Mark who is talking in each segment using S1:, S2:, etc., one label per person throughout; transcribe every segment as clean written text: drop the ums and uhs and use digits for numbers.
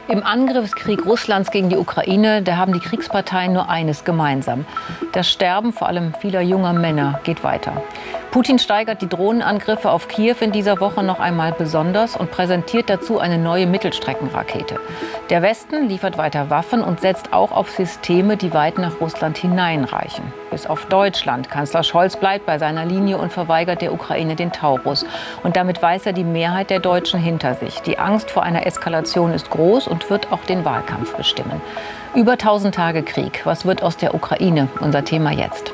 S1: Im Angriffskrieg Russlands gegen die Ukraine, da haben die Kriegsparteien nur eines gemeinsam. Das Sterben, vor allem vieler junger Männer, geht weiter. Putin steigert die Drohnenangriffe auf Kiew in dieser Woche noch einmal besonders und präsentiert dazu eine neue Mittelstreckenrakete. Der Westen liefert weiter Waffen und setzt auch auf Systeme, die weit nach Russland hineinreichen. Bis auf Deutschland. Kanzler Scholz bleibt bei seiner Linie und verweigert der Ukraine den Taurus. Und damit weiß er die Mehrheit der Deutschen hinter sich. Die Angst vor einer Eskalation ist groß und wird auch den Wahlkampf bestimmen. Über 1000 Tage Krieg. Was wird aus der Ukraine? Unser Thema jetzt.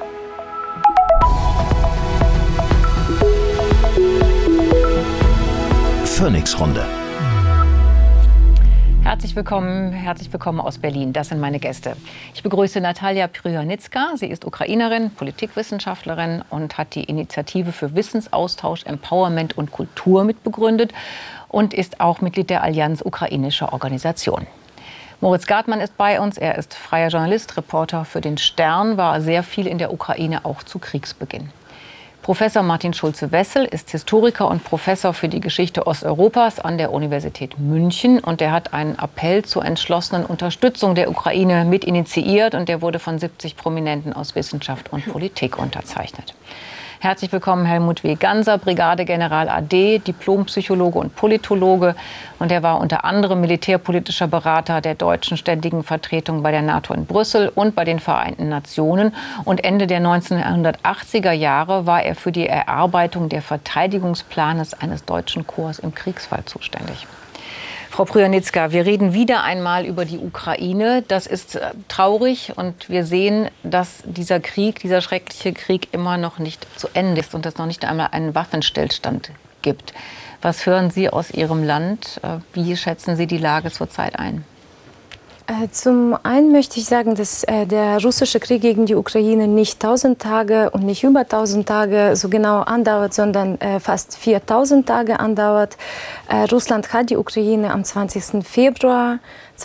S2: Phoenix-Runde.
S1: Herzlich willkommen aus Berlin. Das sind meine Gäste. Ich begrüße Natalia Pryanicka. Sie ist Ukrainerin, Politikwissenschaftlerin und hat die Initiative für Wissensaustausch, Empowerment und Kultur mitbegründet und ist auch Mitglied der Allianz Ukrainischer Organisation. Moritz Gartmann ist bei uns. Er ist freier Journalist, Reporter für den Stern, war sehr viel in der Ukraine, auch zu Kriegsbeginn. Professor Martin Schulze-Wessel ist Historiker und Professor für die Geschichte Osteuropas an der Universität München. Und er hat einen Appell zur entschlossenen Unterstützung der Ukraine mit initiiert. Und der wurde von 70 Prominenten aus Wissenschaft und Politik unterzeichnet. Herzlich willkommen Helmut W. Ganser, Brigadegeneral AD, Diplompsychologe und Politologe. Und er war unter anderem militärpolitischer Berater der deutschen ständigen Vertretung bei der NATO in Brüssel und bei den Vereinten Nationen. Und Ende der 1980er Jahre war er für die Erarbeitung der Verteidigungsplanes eines deutschen Korps im Kriegsfall zuständig. Frau Pryanicka, wir reden wieder einmal über die Ukraine. Das ist traurig und wir sehen, dass dieser Krieg, dieser schreckliche Krieg immer noch nicht zu Ende ist und es noch nicht einmal einen Waffenstillstand gibt. Was hören Sie aus Ihrem Land? Wie schätzen Sie die Lage zurzeit ein?
S3: Zum einen möchte ich sagen, dass der russische Krieg gegen die Ukraine nicht 1000 Tage und nicht über 1000 Tage so genau andauert, sondern fast 4000 Tage andauert. Russland hat die Ukraine am 20. Februar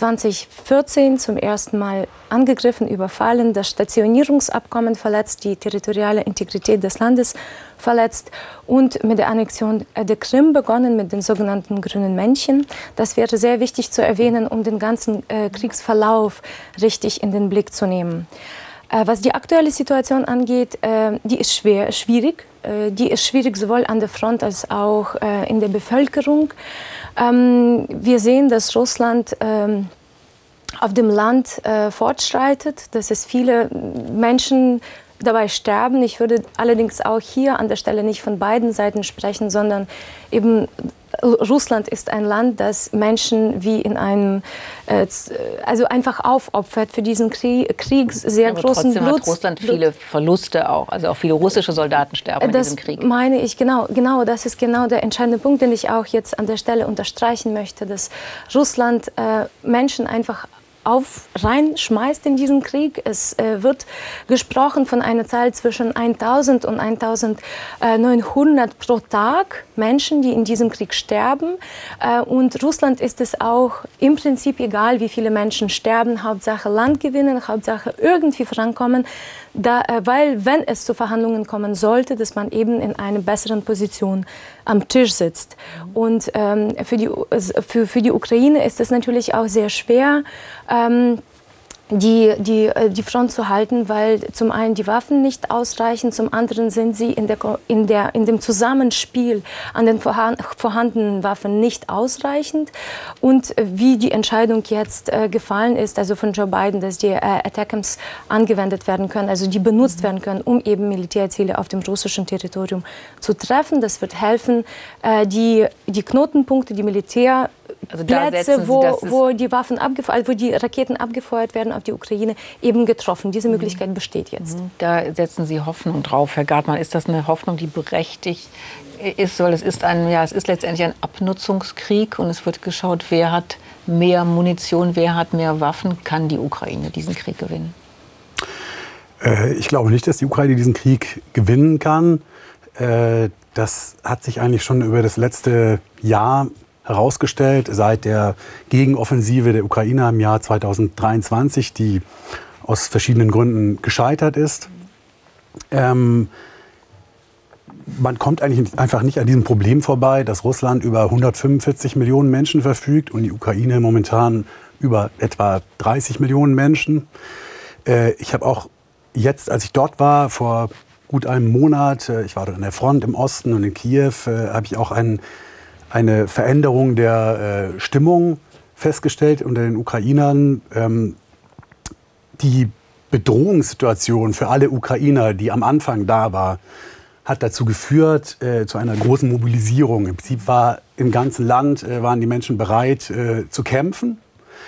S3: 2014 zum ersten Mal angegriffen, überfallen, das Stationierungsabkommen verletzt, die territoriale Integrität des Landes verletzt und mit der Annexion der Krim begonnen, mit den sogenannten grünen Männchen. Das wäre sehr wichtig zu erwähnen, um den ganzen Kriegsverlauf richtig in den Blick zu nehmen. Was die aktuelle Situation angeht, die ist schwierig. Die ist schwierig sowohl an der Front als auch in der Bevölkerung. Wir sehen, dass Russland auf dem Land fortschreitet, dass es viele Menschen dabei sterben. Ich würde allerdings auch hier an der Stelle nicht von beiden Seiten sprechen, sondern eben Russland ist ein Land, das Menschen wie in einem, also einfach aufopfert für diesen Krieg sehr großen
S1: Blut. Trotzdem hat Russland viele Verluste auch, also auch viele russische Soldaten sterben in diesem Krieg.
S3: Das meine ich, genau, das ist genau der entscheidende Punkt, den ich auch jetzt an der Stelle unterstreichen möchte, dass Russland Menschen einfach reinschmeißt in diesen Krieg. Es wird gesprochen von einer Zahl zwischen 1000 und 1900 pro Tag Menschen, die in diesem Krieg sterben. Und Russland ist es auch im Prinzip egal, wie viele Menschen sterben. Hauptsache Land gewinnen, Hauptsache irgendwie vorankommen. Weil, wenn es zu Verhandlungen kommen sollte, dass man eben in einer besseren Position am Tisch sitzt. Und für die Ukraine ist es natürlich auch sehr schwer, die Front zu halten, weil zum einen die Waffen nicht ausreichen, zum anderen sind sie in dem Zusammenspiel an den vorhandenen Waffen nicht ausreichend. Und wie die Entscheidung jetzt gefallen ist, also von Joe Biden, dass die ATACMS angewendet werden können, also die benutzt werden können, um eben Militärziele auf dem russischen Territorium zu treffen, das wird helfen, die Knotenpunkte, die Militärplätze, wo die Raketen abgefeuert werden auf die Ukraine, eben getroffen. Diese Möglichkeit besteht jetzt.
S1: Da setzen Sie Hoffnung drauf, Herr Gartmann. Ist das eine Hoffnung, die berechtigt ist? Weil es ist letztendlich ein Abnutzungskrieg und es wird geschaut, wer hat mehr Munition, wer hat mehr Waffen, kann die Ukraine diesen Krieg gewinnen?
S4: Ich glaube nicht, dass die Ukraine diesen Krieg gewinnen kann. Das hat sich eigentlich schon über das letzte Jahr herausgestellt, seit der Gegenoffensive der Ukrainer im Jahr 2023, die aus verschiedenen Gründen gescheitert ist. man kommt eigentlich einfach nicht an diesem Problem vorbei, dass Russland über 145 Millionen Menschen verfügt und die Ukraine momentan über etwa 30 Millionen Menschen. Ich habe auch jetzt, als ich dort war, vor gut einem Monat, ich war dort an der Front im Osten und in Kiew, habe ich auch eine Veränderung der Stimmung festgestellt unter den Ukrainern. Die Bedrohungssituation für alle Ukrainer, die am Anfang da war, hat dazu geführt, zu einer großen Mobilisierung. Im Prinzip war im ganzen Land, waren die Menschen bereit zu kämpfen.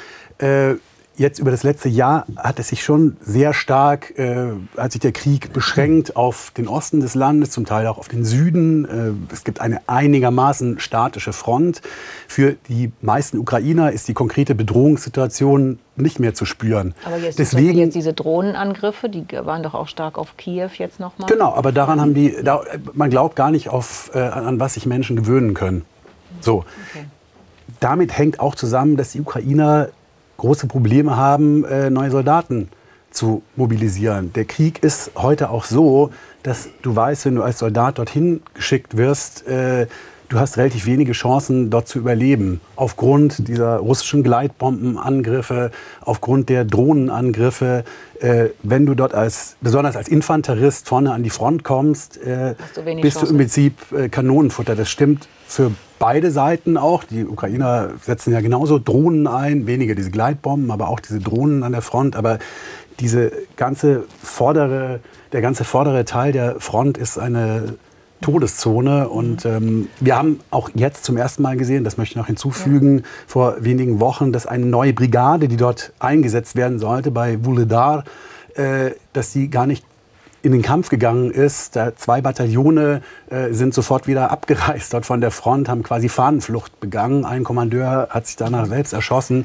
S4: Jetzt über das letzte Jahr hat es sich schon sehr stark, hat sich der Krieg beschränkt auf den Osten des Landes, zum Teil auch auf den Süden. Es gibt eine einigermaßen statische Front. Für die meisten Ukrainer ist die konkrete Bedrohungssituation nicht mehr zu spüren.
S1: Aber deswegen jetzt diese Drohnenangriffe, die waren doch auch stark auf Kiew jetzt nochmal.
S4: Genau, aber daran haben man glaubt gar nicht an was sich Menschen gewöhnen können. So. Okay. Damit hängt auch zusammen, dass die Ukrainer große Probleme haben, neue Soldaten zu mobilisieren. Der Krieg ist heute auch so, dass du weißt, wenn du als Soldat dorthin geschickt wirst, du hast relativ wenige Chancen, dort zu überleben. Aufgrund dieser russischen Gleitbombenangriffe, aufgrund der Drohnenangriffe. Wenn du dort besonders als Infanterist vorne an die Front kommst, bist du im Prinzip Kanonenfutter. Das stimmt für beide Seiten auch. Die Ukrainer setzen ja genauso Drohnen ein, weniger diese Gleitbomben, aber auch diese Drohnen an der Front. Aber der ganze vordere Teil der Front ist eine Todeszone. Und wir haben auch jetzt zum ersten Mal gesehen, das möchte ich noch hinzufügen, vor wenigen Wochen, dass eine neue Brigade, die dort eingesetzt werden sollte, bei Vuhledar, dass die gar nicht in den Kampf gegangen ist. 2 Bataillone sind sofort wieder abgereist dort von der Front, haben quasi Fahnenflucht begangen. Ein Kommandeur hat sich danach selbst erschossen.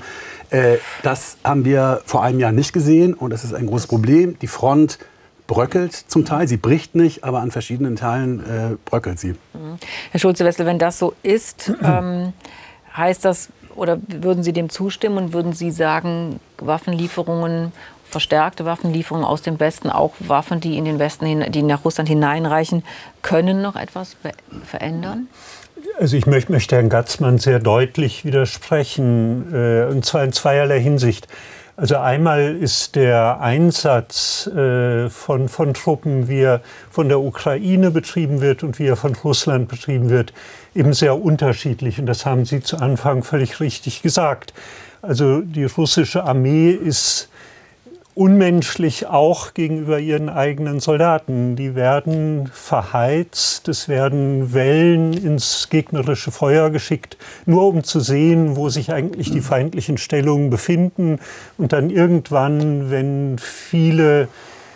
S4: Das haben wir vor einem Jahr nicht gesehen und das ist ein großes Problem. Die Front bröckelt zum Teil, sie bricht nicht, aber an verschiedenen Teilen bröckelt sie.
S1: Herr Schulze-Wessel, wenn das so ist, heißt das, oder würden Sie dem zustimmen und würden Sie sagen, Waffenlieferungen, verstärkte Waffenlieferungen aus dem Westen, auch Waffen, die in den Westen, die nach Russland hineinreichen, können noch etwas verändern?
S2: Also ich möchte Herrn Gatzmann sehr deutlich widersprechen, und zwar in zweierlei Hinsicht. Also einmal ist der Einsatz von Truppen, wie er von der Ukraine betrieben wird und wie er von Russland betrieben wird, eben sehr unterschiedlich. Und das haben Sie zu Anfang völlig richtig gesagt. Also die russische Armee ist unmenschlich auch gegenüber ihren eigenen Soldaten. Die werden verheizt, es werden Wellen ins gegnerische Feuer geschickt, nur um zu sehen, wo sich eigentlich die feindlichen Stellungen befinden. Und dann irgendwann, wenn viele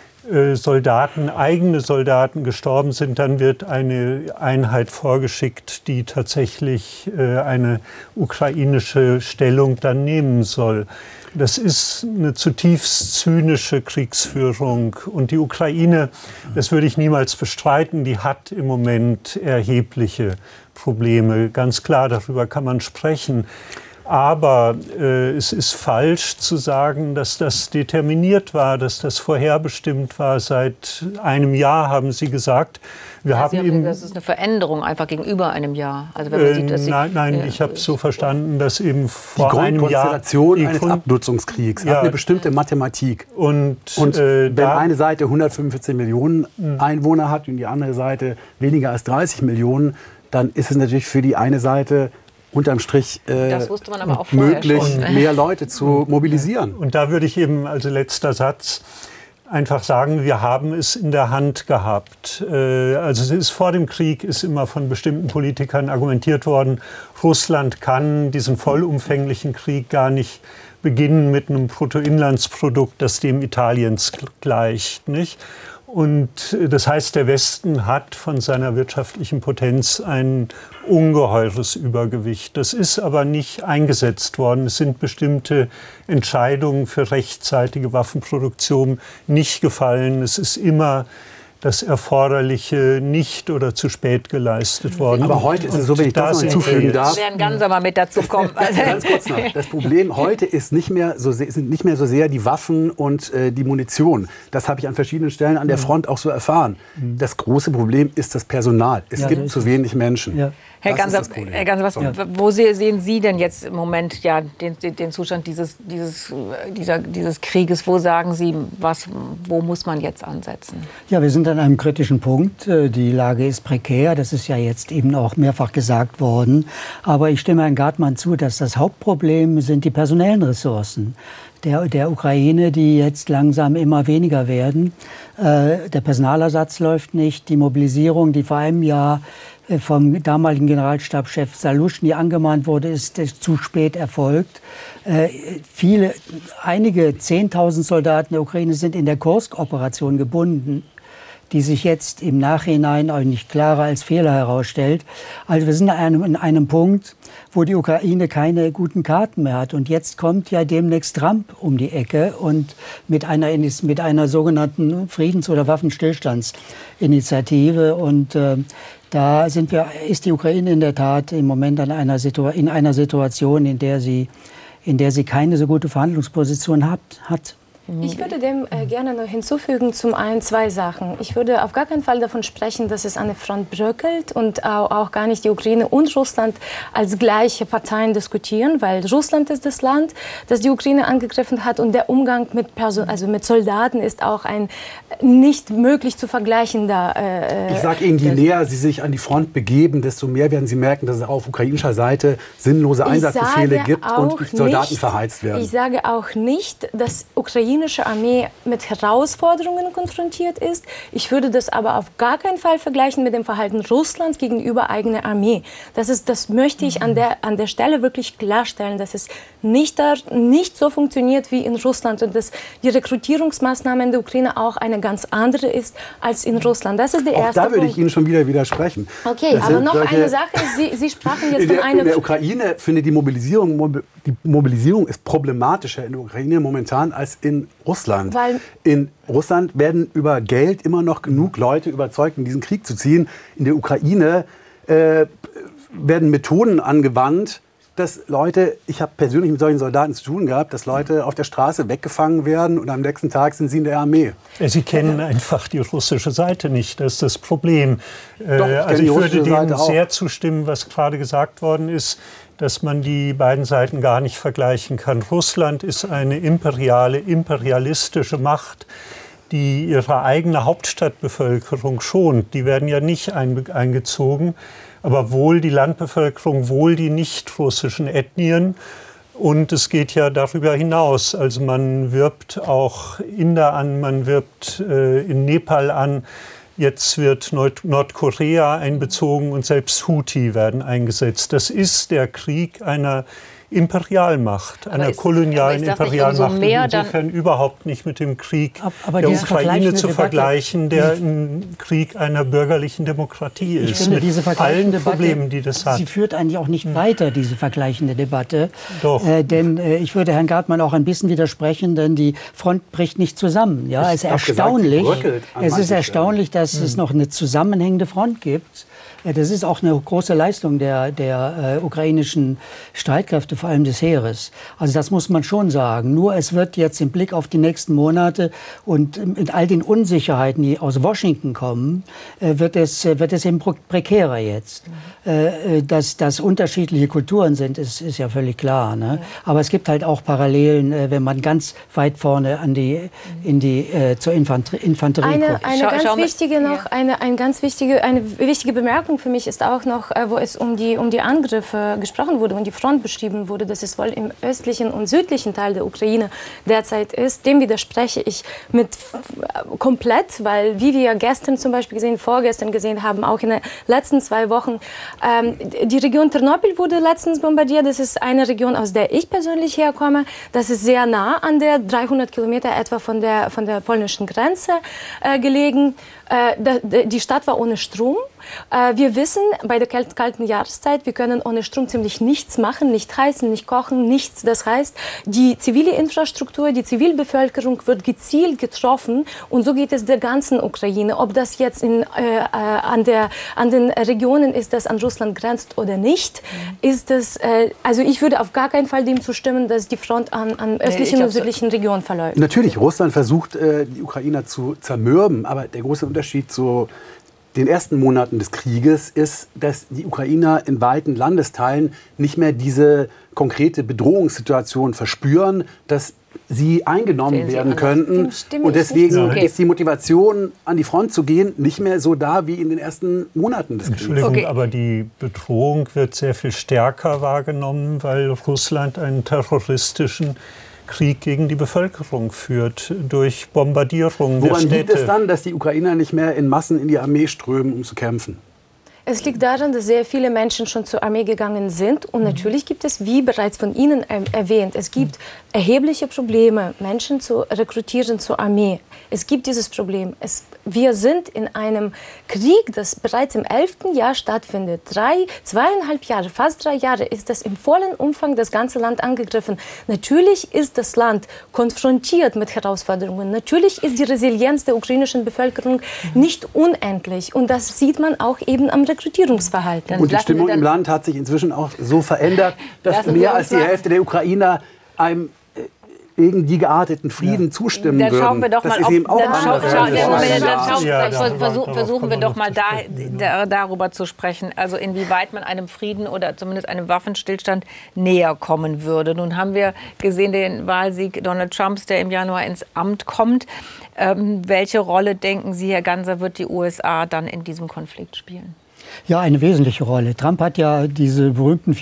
S2: eigene Soldaten gestorben sind, dann wird eine Einheit vorgeschickt, die tatsächlich eine ukrainische Stellung dann nehmen soll. Das ist eine zutiefst zynische Kriegsführung. Und die Ukraine, das würde ich niemals bestreiten, die hat im Moment erhebliche Probleme. Ganz klar, darüber kann man sprechen. Aber es ist falsch zu sagen, dass das determiniert war, dass das vorherbestimmt war. Seit einem Jahr haben Sie gesagt.
S1: Das ist eine Veränderung einfach gegenüber einem Jahr. Also wenn man sieht, dass
S2: nein, ich habe es so verstanden, dass eben vor einem Jahr
S4: die Grundkonstellation eines Abnutzungskriegs hat eine bestimmte Mathematik. Und wenn eine Seite 145 Millionen Einwohner hat und die andere Seite weniger als 30 Millionen, dann ist es natürlich für die eine Seite unterm Strich
S1: das wusste man aber auch
S4: möglich, mehr Leute zu mobilisieren.
S2: Und da würde ich eben, also letzter Satz, einfach sagen, wir haben es in der Hand gehabt. Also vor dem Krieg ist immer von bestimmten Politikern argumentiert worden, Russland kann diesen vollumfänglichen Krieg gar nicht beginnen mit einem Bruttoinlandsprodukt, das dem Italiens gleicht, nicht? Und das heißt, der Westen hat von seiner wirtschaftlichen Potenz ein ungeheures Übergewicht. Das ist aber nicht eingesetzt worden. Es sind bestimmte Entscheidungen für rechtzeitige Waffenproduktion nicht gefallen. Es ist immer das Erforderliche nicht oder zu spät geleistet worden.
S4: Aber heute ist es so, wenn ich das noch hinzufügen darf.
S1: Wir werden ganz aber mit dazu kommen.
S4: Ganz kurz noch. Das Problem heute ist sind nicht mehr so sehr die Waffen und die Munition. Das habe ich an verschiedenen Stellen an der Front auch so erfahren. Das große Problem ist das Personal. Es gibt zu wenig Menschen. Ja.
S1: Herr Ganser, wo sehen Sie denn jetzt im Moment den Zustand dieses Krieges? Wo sagen Sie, wo muss man jetzt ansetzen?
S5: Ja, wir sind an einem kritischen Punkt. Die Lage ist prekär. Das ist ja jetzt eben auch mehrfach gesagt worden. Aber ich stimme Herrn Gartmann zu, dass das Hauptproblem sind die personellen Ressourcen der Ukraine, die jetzt langsam immer weniger werden. Der Personalersatz läuft nicht. Die Mobilisierung, die vor einem Jahr vom damaligen Generalstabschef Saluschny angemahnt wurde, ist zu spät erfolgt. Einige 10.000 Soldaten der Ukraine sind in der Kursk-Operation gebunden, die sich jetzt im Nachhinein auch nicht klarer als Fehler herausstellt. Also wir sind in einem Punkt, wo die Ukraine keine guten Karten mehr hat. Und jetzt kommt ja demnächst Trump um die Ecke und mit einer sogenannten Friedens- oder Waffenstillstandsinitiative. Und da ist die Ukraine in der Tat im Moment in einer Situation, in der sie keine so gute Verhandlungsposition hat.
S3: Ich würde dem gerne noch hinzufügen, zum einen 2 Sachen. Ich würde auf gar keinen Fall davon sprechen, dass es an der Front bröckelt und auch gar nicht die Ukraine und Russland als gleiche Parteien diskutieren, weil Russland ist das Land, das die Ukraine angegriffen hat, und der Umgang mit Soldaten ist auch ein nicht möglich zu vergleichender.
S4: Ich sage Ihnen, je näher Sie sich an die Front begeben, desto mehr werden Sie merken, dass es auf ukrainischer Seite sinnlose Einsatzbefehle gibt und Soldaten verheizt werden.
S3: Ich sage auch nicht, dass ukrainische Armee mit Herausforderungen konfrontiert ist. Ich würde das aber auf gar keinen Fall vergleichen mit dem Verhalten Russlands gegenüber eigener Armee. Das möchte ich an der Stelle wirklich klarstellen, dass es nicht so funktioniert wie in Russland und dass die Rekrutierungsmaßnahme in der Ukraine auch eine ganz andere ist als in Russland. Das ist der erste Punkt.
S4: Da würde ich Ihnen schon wieder widersprechen.
S3: Okay, aber noch eine Sache. Sie sprachen jetzt von einer...
S4: In der Ukraine finde die Mobilisierung ist problematischer in der Ukraine momentan als in Russland. In Russland werden über Geld immer noch genug Leute überzeugt, in diesen Krieg zu ziehen. In der Ukraine werden Methoden angewandt, dass Leute, ich habe persönlich mit solchen Soldaten zu tun gehabt, dass Leute auf der Straße weggefangen werden und am nächsten Tag sind sie in der Armee.
S2: Sie kennen einfach die russische Seite nicht, das ist das Problem.
S4: Doch,
S2: also ich würde dem sehr zustimmen, was gerade gesagt worden ist, dass man die beiden Seiten gar nicht vergleichen kann. Russland ist eine imperialistische Macht, die ihre eigene Hauptstadtbevölkerung schont. Die werden ja nicht eingezogen, aber wohl die Landbevölkerung, wohl die nicht-russischen Ethnien. Und es geht ja darüber hinaus. Also man wirbt auch Inder an, man wirbt in Nepal an. Jetzt wird Nordkorea einbezogen und selbst Houthi werden eingesetzt. Das ist der Krieg einer Imperialmacht, einer kolonialen Imperialmacht. So insofern überhaupt nicht mit dem Krieg der Ukraine zu vergleichen, der ein Krieg einer bürgerlichen Demokratie ist.
S5: Ich finde, diese vergleichende
S2: allen Problemen, die das hat.
S5: Sie führt eigentlich auch nicht weiter, diese vergleichende Debatte.
S2: Doch.
S5: Denn ich würde Herrn Gartmann auch ein bisschen widersprechen, denn die Front bricht nicht zusammen. Ja, es ist erstaunlich, dass es noch eine zusammenhängende Front gibt. Das ist auch eine große Leistung der ukrainischen Streitkräfte, vor allem des Heeres. Also das muss man schon sagen. Nur es wird jetzt im Blick auf die nächsten Monate und mit all den Unsicherheiten, die aus Washington kommen, wird es eben prekärer jetzt. Dass das unterschiedliche Kulturen sind, ist ja völlig klar. Ne? Aber es gibt halt auch Parallelen, wenn man ganz weit vorne zur Infanterie guckt.
S3: Eine wichtige Bemerkung für mich ist auch noch, wo es um die Angriffe gesprochen wurde und die Front beschrieben wurde, dass es wohl im östlichen und südlichen Teil der Ukraine derzeit ist. Dem widerspreche ich komplett, weil wie wir gestern zum Beispiel vorgestern gesehen haben, auch in den letzten 2 Wochen, die Region Ternopil wurde letztens bombardiert. Das ist eine Region, aus der ich persönlich herkomme. Das ist sehr nah an der 300 Kilometer etwa von der polnischen Grenze gelegen. Die Stadt war ohne Strom. Wir wissen, bei der kalten Jahreszeit, wir können ohne Strom ziemlich nichts machen, nicht heizen, nicht kochen, nichts. Das heißt, die zivile Infrastruktur, die Zivilbevölkerung wird gezielt getroffen und so geht es der ganzen Ukraine. Ob das jetzt an den Regionen ist, das an Russland grenzt oder nicht, ist das, also ich würde auf gar keinen Fall dem zustimmen, dass die Front an östlichen und südlichen Regionen verläuft.
S4: Natürlich, Russland versucht, die Ukrainer zu zermürben, aber der große Unterschied zu den ersten Monaten des Krieges ist, dass die Ukrainer in weiten Landesteilen nicht mehr diese konkrete Bedrohungssituation verspüren, dass sie eingenommen werden könnten. Und deswegen ist die Motivation, an die Front zu gehen, nicht mehr so da wie in den ersten Monaten des Krieges.
S2: Entschuldigung, aber die Bedrohung wird sehr viel stärker wahrgenommen, weil Russland einen terroristischen Krieg gegen die Bevölkerung führt, durch Bombardierungen der Städte.
S4: Woran liegt es dann, dass die Ukrainer nicht mehr in Massen in die Armee strömen, um zu kämpfen?
S3: Es liegt daran, dass sehr viele Menschen schon zur Armee gegangen sind. Und natürlich gibt es, wie bereits von Ihnen erwähnt, es gibt erhebliche Probleme, Menschen zu rekrutieren zur Armee. Es gibt dieses Problem. Wir sind in einem Krieg, das bereits im 11. Jahr stattfindet. 2,5 Jahre, fast 3 Jahre ist das im vollen Umfang das ganze Land angegriffen. Natürlich ist das Land konfrontiert mit Herausforderungen. Natürlich ist die Resilienz der ukrainischen Bevölkerung nicht unendlich. Und das sieht man auch eben am Rekrutierungsverhalten.
S4: Und die Stimmung im Land hat sich inzwischen auch so verändert, dass mehr als die Hälfte der Ukrainer einem irgendwie gearteten Frieden zustimmen würden.
S1: Dann schauen wir doch mal
S4: auf,
S1: versuchen wir doch mal darüber zu sprechen, also inwieweit man einem Frieden oder zumindest einem Waffenstillstand näher kommen würde. Nun haben wir gesehen den Wahlsieg Donald Trumps, der im Januar ins Amt kommt. Welche Rolle, denken Sie, Herr Ganser, wird die USA dann in diesem Konflikt spielen?
S5: Ja, eine wesentliche Rolle. Trump hat ja diese berühmten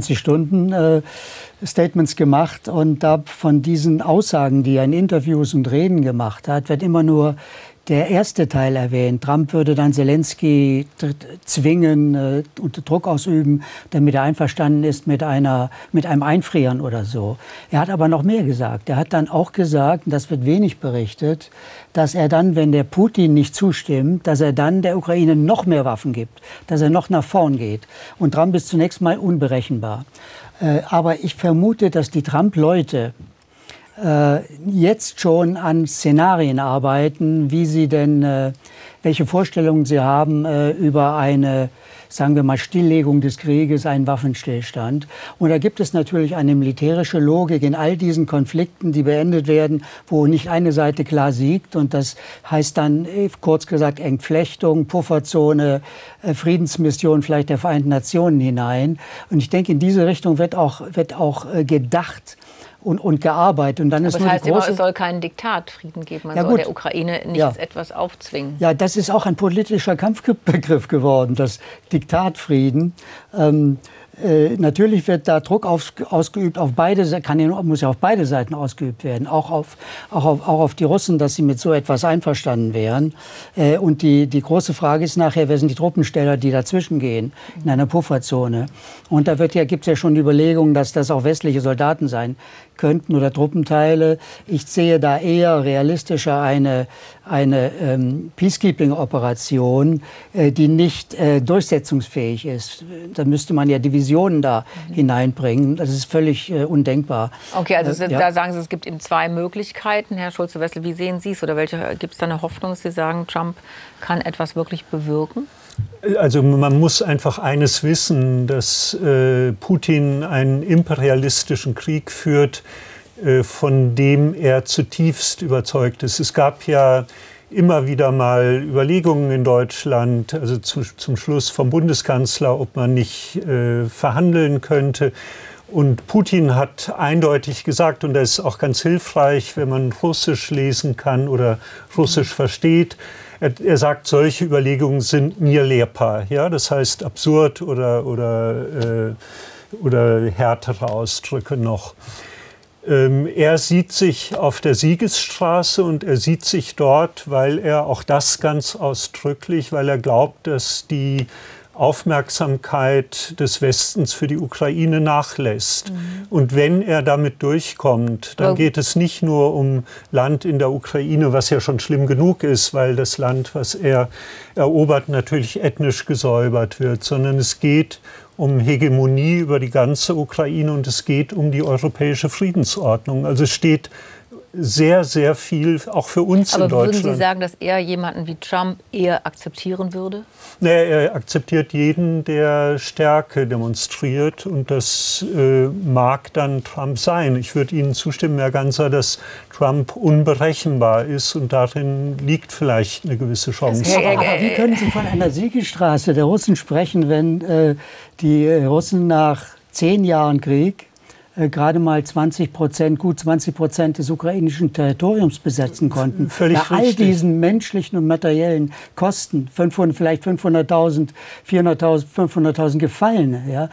S5: 24-Stunden-Statements gemacht und da von diesen Aussagen, die er in Interviews und Reden gemacht hat, wird immer nur der erste Teil erwähnt. Trump würde dann Zelensky zwingen, unter Druck ausüben, damit er einverstanden ist mit einem Einfrieren oder so. Er hat aber noch mehr gesagt. Er hat dann auch gesagt, und das wird wenig berichtet, dass er dann, wenn der Putin nicht zustimmt, dass er dann der Ukraine noch mehr Waffen gibt, dass er noch nach vorn geht. Und Trump ist zunächst mal unberechenbar. Aber ich vermute, dass die Trump-Leute jetzt schon an Szenarien arbeiten, wie sie denn, welche Vorstellungen sie haben über eine, sagen wir mal, Stilllegung des Krieges, einen Waffenstillstand. Und da gibt es natürlich eine militärische Logik in all diesen Konflikten, die beendet werden, wo nicht eine Seite klar siegt. Und das heißt dann, kurz gesagt, Entflechtung, Pufferzone, Friedensmission vielleicht der Vereinten Nationen hinein. Und ich denke, in diese Richtung wird auch gedacht und gearbeitet. Und dann ist
S1: das heißt immer, es soll keinen Diktatfrieden geben. Man soll der Ukraine nichts etwas aufzwingen.
S5: Ja, das ist auch ein politischer Kampfbegriff geworden, das Diktatfrieden. Natürlich wird da Druck ausgeübt auf beide Seiten, muss ja auf beide Seiten ausgeübt werden, auch auf die Russen, dass sie mit so etwas einverstanden wären. Und die große Frage ist nachher, wer sind die Truppensteller, die dazwischen gehen, in einer Pufferzone. Und da gibt es ja schon die Überlegung, dass das auch westliche Soldaten sein könnten oder Truppenteile. Ich sehe da eher realistischer eine Peacekeeping-Operation, die nicht durchsetzungsfähig ist. Da müsste man ja Divisionen da hineinbringen. Das ist völlig undenkbar.
S1: Okay, also da sagen Sie, es gibt eben 2 Möglichkeiten. Herr Schulze-Wessel, wie sehen Sie es? Oder gibt es da eine Hoffnung, dass Sie sagen, Trump kann etwas wirklich bewirken?
S2: Also man muss einfach eines wissen, dass Putin einen imperialistischen Krieg führt, von dem er zutiefst überzeugt ist. Es gab ja immer wieder mal Überlegungen in Deutschland, also zum Schluss vom Bundeskanzler, ob man nicht verhandeln könnte. Und Putin hat eindeutig gesagt, und das ist auch ganz hilfreich, wenn man Russisch lesen kann oder Russisch versteht, er sagt, solche Überlegungen sind mir lehrbar. Ja? Das heißt absurd oder härtere Ausdrücke noch. Er sieht sich auf der Siegesstraße und er sieht sich dort, weil er auch das ganz ausdrücklich, weil er glaubt, dass die Aufmerksamkeit des Westens für die Ukraine nachlässt. Und wenn er damit durchkommt, dann geht es nicht nur um Land in der Ukraine, was ja schon schlimm genug ist, weil das Land, was er erobert, natürlich ethnisch gesäubert wird, sondern es geht um Hegemonie über die ganze Ukraine und es geht um die europäische Friedensordnung. Also es steht sehr, sehr viel, auch für uns in Deutschland.
S1: Aber würden Sie sagen, dass er jemanden wie Trump eher akzeptieren würde?
S2: Nee, er akzeptiert jeden, der Stärke demonstriert. Und das mag dann Trump sein. Ich würde Ihnen zustimmen, Herr Ganser, dass Trump unberechenbar ist. Und darin liegt vielleicht eine gewisse Chance.
S5: Aber wie können Sie von einer Siegesstraße der Russen sprechen, wenn die Russen nach 10 Jahren Krieg gerade mal 20%, gut 20% des ukrainischen Territoriums besetzen konnten?
S2: Völlig
S5: bei all diesen menschlichen und materiellen Kosten, vielleicht 500.000, 400.000, 500.000 Gefallene. Ja?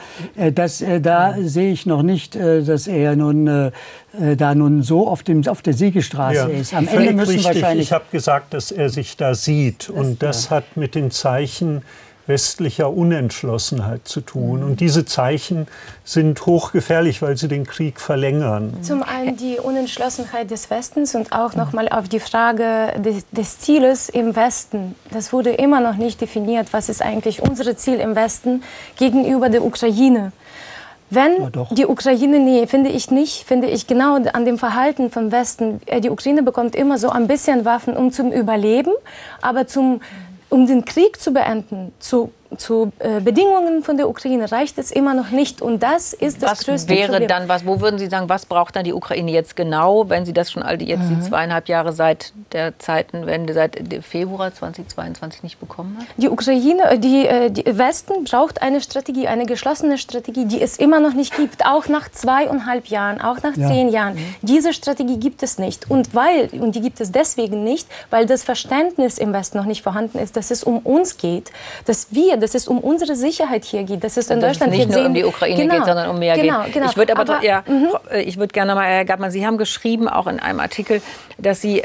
S5: Da sehe ich noch nicht, dass er nun da nun so auf der Siegesstraße ist. Am Ende müssen
S2: richtig.
S5: Wahrscheinlich...
S2: Ich habe gesagt, dass er sich da sieht. Und das hat mit den Zeichen westlicher Unentschlossenheit zu tun. Und diese Zeichen sind hochgefährlich, weil sie den Krieg verlängern.
S3: Zum einen die Unentschlossenheit des Westens und auch nochmal auf die Frage des Zieles im Westen. Das wurde immer noch nicht definiert. Was ist eigentlich unser Ziel im Westen gegenüber der Ukraine? Wenn die Ukraine, finde ich genau an dem Verhalten vom Westen. Die Ukraine bekommt immer so ein bisschen Waffen, um zum Überleben, aber um den Krieg zu beenden, zu Bedingungen von der Ukraine reicht es immer noch nicht. Und das ist das größte Problem.
S1: Wo würden Sie sagen, was braucht dann die Ukraine jetzt genau, wenn sie das schon die 2,5 Jahre seit der Zeitenwende, seit Februar 2022 nicht bekommen hat?
S3: Die Ukraine, die Westen braucht eine Strategie, eine geschlossene Strategie, die es immer noch nicht gibt, auch nach 2,5 Jahren, auch nach 10 Jahren. Diese Strategie gibt es nicht. Und die gibt es deswegen nicht, weil das Verständnis im Westen noch nicht vorhanden ist, dass es um uns geht, dass es um unsere Sicherheit hier geht, dass es in Deutschland
S1: nicht nur um die Ukraine geht, sondern um mehr geht. Ich würde ich würde gerne mal, Herr Gartmann, Sie haben geschrieben, auch in einem Artikel, dass Sie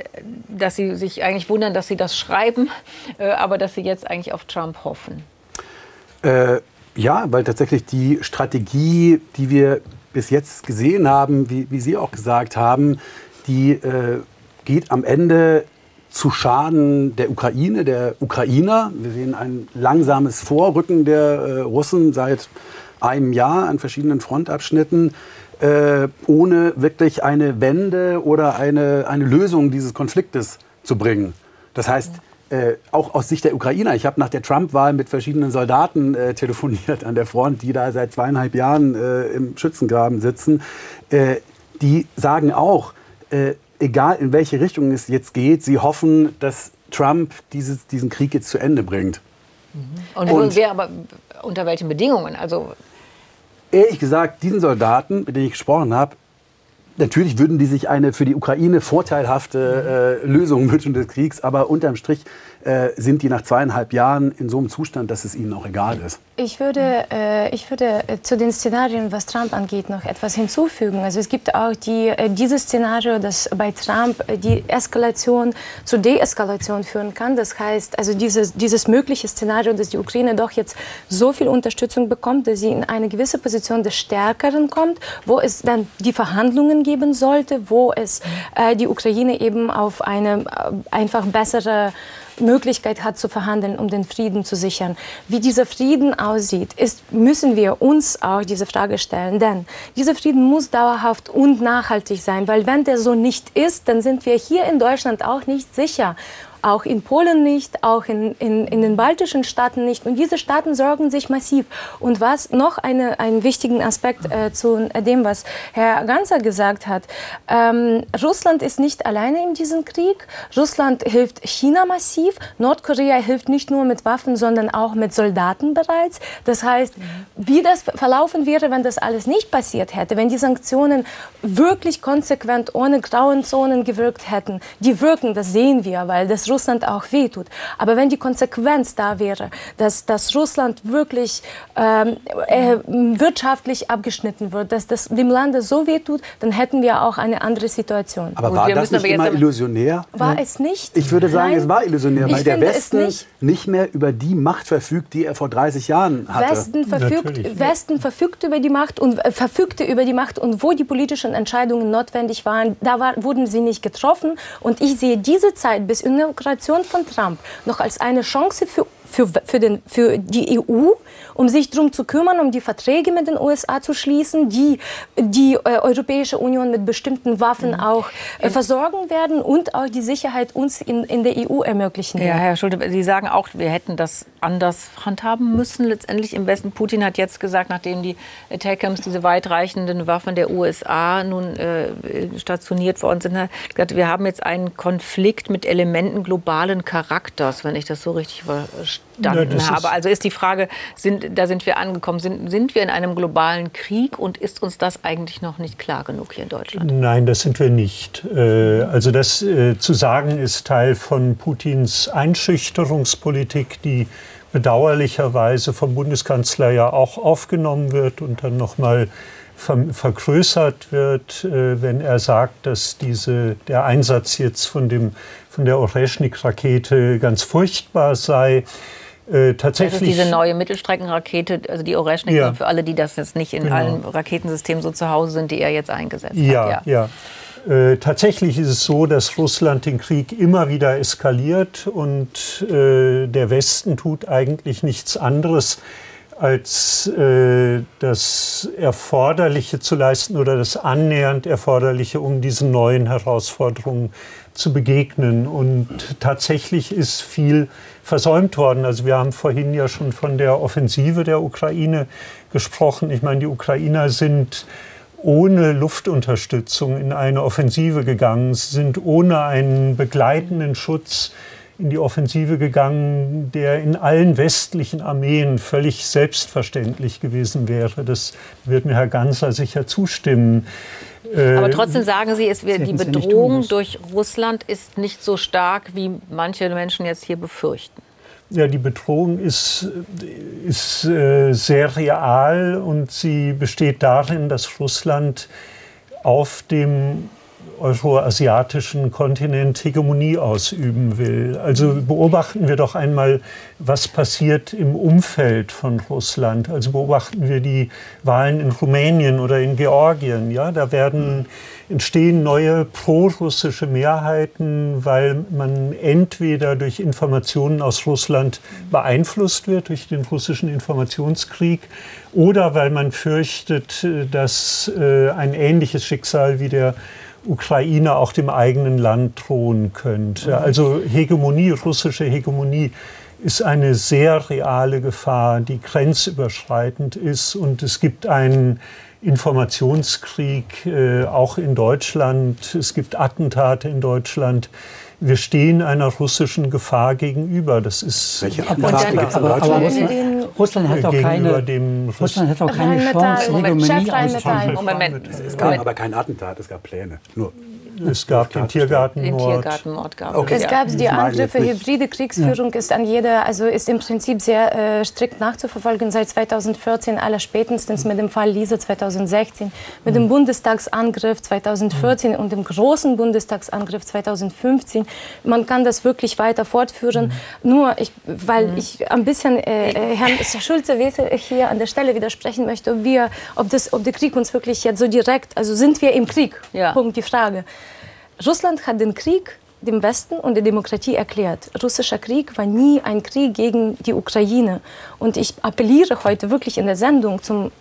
S1: sich eigentlich wundern, dass Sie das schreiben, aber dass Sie jetzt eigentlich auf Trump hoffen.
S4: Ja, weil tatsächlich die Strategie, die wir bis jetzt gesehen haben, wie Sie auch gesagt haben, die geht am Ende zu Schaden der Ukraine, der Ukrainer. Wir sehen ein langsames Vorrücken der Russen seit einem Jahr an verschiedenen Frontabschnitten, ohne wirklich eine Wende oder eine Lösung dieses Konfliktes zu bringen. Das heißt, auch aus Sicht der Ukrainer, ich habe nach der Trump-Wahl mit verschiedenen Soldaten telefoniert an der Front, die da seit 2,5 Jahren im Schützengraben sitzen, die sagen auch, egal in welche Richtung es jetzt geht, sie hoffen, dass Trump diesen Krieg jetzt zu Ende bringt.
S1: Und aber unter welchen Bedingungen? Also
S4: ehrlich gesagt, diesen Soldaten, mit denen ich gesprochen habe, natürlich würden die sich eine für die Ukraine vorteilhafte Lösung wünschen des Kriegs, aber unterm Strich sind die nach 2,5 Jahren in so einem Zustand, dass es ihnen auch egal ist.
S3: Ich würde zu den Szenarien, was Trump angeht, noch etwas hinzufügen. Also es gibt auch dieses Szenario, das bei Trump die Eskalation zur Deeskalation führen kann. Das heißt, also dieses mögliche Szenario, dass die Ukraine doch jetzt so viel Unterstützung bekommt, dass sie in eine gewisse Position des Stärkeren kommt, wo es dann die Verhandlungen geben sollte, wo es die Ukraine eben auf eine einfach bessere Möglichkeit hat zu verhandeln, um den Frieden zu sichern. Wie dieser Frieden aussieht, müssen wir uns auch diese Frage stellen. Denn dieser Frieden muss dauerhaft und nachhaltig sein, weil wenn der so nicht ist, dann sind wir hier in Deutschland auch nicht sicher. Auch in Polen nicht, auch in den baltischen Staaten nicht. Und diese Staaten sorgen sich massiv. Und was noch einen wichtigen Aspekt zu dem, was Herr Ganser gesagt hat. Russland ist nicht alleine in diesem Krieg. Russland hilft China massiv. Nordkorea hilft nicht nur mit Waffen, sondern auch mit Soldaten bereits. Das heißt, wie das verlaufen wäre, wenn das alles nicht passiert hätte, wenn die Sanktionen wirklich konsequent ohne grauen Zonen gewirkt hätten. Die wirken, das sehen wir, weil das Russland auch wehtut. Aber wenn die Konsequenz da wäre, dass Russland wirklich wirtschaftlich abgeschnitten wird, dass das dem Lande so wehtut, dann hätten wir auch eine andere Situation.
S4: Aber war das nicht immer illusionär?
S3: War es nicht?
S4: Ich würde sagen, es war illusionär, weil der Westen
S3: nicht
S4: mehr über die Macht verfügt, die er vor 30 Jahren hatte.
S3: Westen verfügte über die Macht und wo die politischen Entscheidungen notwendig waren, wurden sie nicht getroffen. Und ich sehe diese Zeit bis Inauguration von Trump noch als eine Chance für die EU, um sich darum zu kümmern, um die Verträge mit den USA zu schließen, die Europäische Union mit bestimmten Waffen auch versorgen werden und auch die Sicherheit uns in der EU ermöglichen werden.
S1: Ja, Herr Schulte, Sie sagen auch, wir hätten das anders handhaben müssen letztendlich im Westen. Putin hat jetzt gesagt, nachdem die ATACMS, diese weitreichenden Waffen der USA nun stationiert worden sind, hat gesagt, wir haben jetzt einen Konflikt mit Elementen globalen Charakters, wenn ich das so richtig verstanden habe. Also ist die Frage, da sind wir angekommen, sind wir in einem globalen Krieg und ist uns das eigentlich noch nicht klar genug hier in Deutschland?
S2: Nein, das sind wir nicht. Also das zu sagen ist Teil von Putins Einschüchterungspolitik, die bedauerlicherweise vom Bundeskanzler ja auch aufgenommen wird und dann noch mal vergrößert wird, wenn er sagt, dass der Einsatz jetzt von der Oreschnik-Rakete ganz furchtbar sei. Tatsächlich,
S1: das ist diese neue Mittelstreckenrakete, also die Oreschnik, ja. Für alle, die das jetzt nicht in allen Raketensystemen so zu Hause sind, die er jetzt eingesetzt hat.
S2: Ja. Tatsächlich ist es so, dass Russland den Krieg immer wieder eskaliert und der Westen tut eigentlich nichts anderes, als das Erforderliche zu leisten oder das annähernd Erforderliche, um diesen neuen Herausforderungen zu begegnen. Und tatsächlich ist viel versäumt worden. Also wir haben vorhin ja schon von der Offensive der Ukraine gesprochen. Ich meine, die Ukrainer sind ohne Luftunterstützung in eine Offensive gegangen. Sie sind ohne einen begleitenden Schutz in die Offensive gegangen, der in allen westlichen Armeen völlig selbstverständlich gewesen wäre. Das wird mir Herr Ganser sicher zustimmen.
S1: Aber trotzdem sagen Sie, die Bedrohung durch Russland ist nicht so stark, wie manche Menschen jetzt hier befürchten.
S2: Ja, die Bedrohung ist sehr real und sie besteht darin, dass Russland auf dem euroasiatischen Kontinent Hegemonie ausüben will. Also beobachten wir doch einmal, was passiert im Umfeld von Russland. Also beobachten wir die Wahlen in Rumänien oder in Georgien. Ja, da entstehen neue prorussische Mehrheiten, weil man entweder durch Informationen aus Russland beeinflusst wird, durch den russischen Informationskrieg, oder weil man fürchtet, dass ein ähnliches Schicksal wie der Ukraine auch dem eigenen Land drohen könnte. Also russische Hegemonie ist eine sehr reale Gefahr, die grenzüberschreitend ist. Und es gibt einen Informationskrieg auch in Deutschland. Es gibt Attentate in Deutschland. Wir stehen einer russischen Gefahr gegenüber. Das ist
S4: welche Attentate gibt es in Deutschland?
S5: Russland hat auch keine Chance, Hegemonie auszuüben.
S1: Moment.
S4: Es gab aber kein Attentat, es gab Pläne.
S2: Es gab den Tiergartenmord.
S3: Okay. Es gab die Angriffe, hybride Kriegsführung ist ist im Prinzip sehr strikt nachzuverfolgen seit 2014, allerspätestens mit dem Fall Lise 2016, mit dem Bundestagsangriff 2014 und dem großen Bundestagsangriff 2015. Man kann das wirklich weiter fortführen. Nur, weil ich ein bisschen Herrn Schulze-Wessel hier an der Stelle widersprechen möchte, ob der Krieg uns wirklich jetzt so direkt, also sind wir im Krieg? Ja. Punkt, die Frage. Russland hat den Krieg dem Westen und der Demokratie erklärt. Russischer Krieg war nie ein Krieg gegen die Ukraine. Und ich appelliere heute wirklich in der Sendung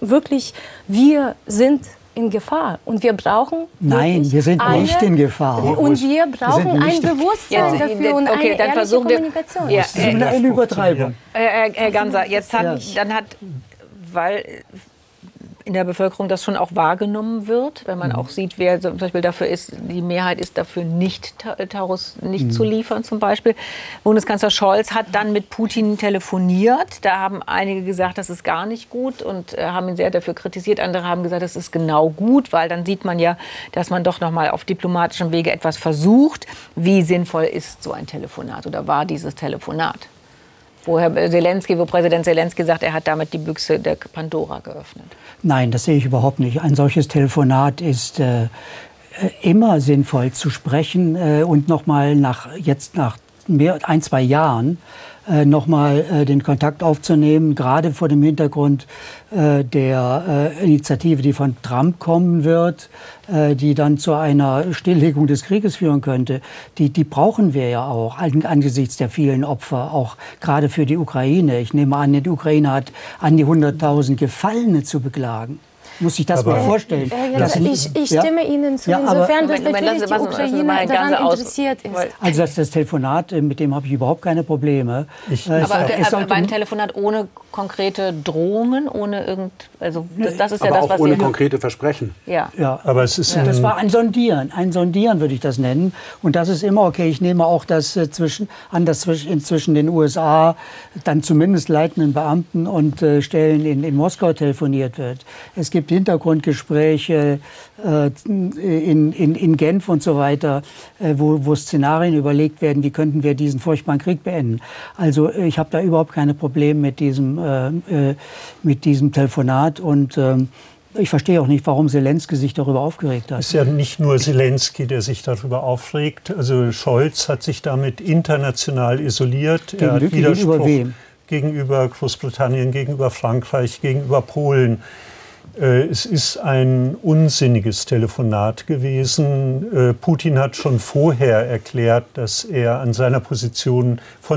S3: wir sind in Gefahr. Und wir brauchen
S5: Nein, wir sind nicht in Gefahr.
S3: Und wir brauchen ein Bewusstsein dafür und eine ehrliche Kommunikation.
S5: Ja, das ist eine Übertreibung.
S1: Herr Ganser, in der Bevölkerung das schon auch wahrgenommen wird, wenn man auch sieht, wer zum Beispiel dafür ist, die Mehrheit ist dafür, nicht Taurus nicht zu liefern zum Beispiel. Bundeskanzler Scholz hat dann mit Putin telefoniert. Da haben einige gesagt, das ist gar nicht gut und haben ihn sehr dafür kritisiert. Andere haben gesagt, das ist genau gut, weil dann sieht man ja, dass man doch noch mal auf diplomatischem Wege etwas versucht. Wie sinnvoll ist so ein Telefonat oder war dieses Telefonat? Wo Präsident Zelensky sagt, er hat damit die Büchse der Pandora geöffnet.
S5: Nein, das sehe ich überhaupt nicht. Ein solches Telefonat ist immer sinnvoll zu sprechen und nochmal nach 1-2 Jahren nochmal den Kontakt aufzunehmen, gerade vor dem Hintergrund der Initiative, die von Trump kommen wird, die dann zu einer Stilllegung des Krieges führen könnte. Die brauchen wir ja auch angesichts der vielen Opfer, auch gerade für die Ukraine. Ich nehme an, die Ukraine hat an die 100.000 Gefallene zu beklagen. Muss ich das mal vorstellen?
S3: Ich stimme Ihnen zu, insofern, dass natürlich die Ukraine daran interessiert ist.
S5: Also das Telefonat, mit dem habe ich überhaupt keine Probleme.
S1: Aber ein Telefonat ohne konkrete Drohungen, ohne das ist ja das, was
S4: ohne konkrete Versprechen.
S5: Ja.
S2: Aber es ist
S5: das war ein Sondieren würde ich das nennen. Und das ist immer okay. Ich nehme auch das zwischen den USA, dann zumindest leitenden Beamten und Stellen in Moskau telefoniert wird. Es gibt Hintergrundgespräche in Genf und so weiter, wo Szenarien überlegt werden, wie könnten wir diesen furchtbaren Krieg beenden. Also ich habe da überhaupt keine Probleme mit diesem Telefonat und ich verstehe auch nicht, warum Zelensky sich darüber aufgeregt hat.
S2: Es ist ja nicht nur Zelensky, der sich darüber aufregt. Also Scholz hat sich damit international isoliert. Er hat Widerspruch gegenüber Großbritannien, gegenüber Frankreich, gegenüber Polen. Es ist ein unsinniges Telefonat gewesen. Putin hat schon vorher erklärt, dass er von seiner Position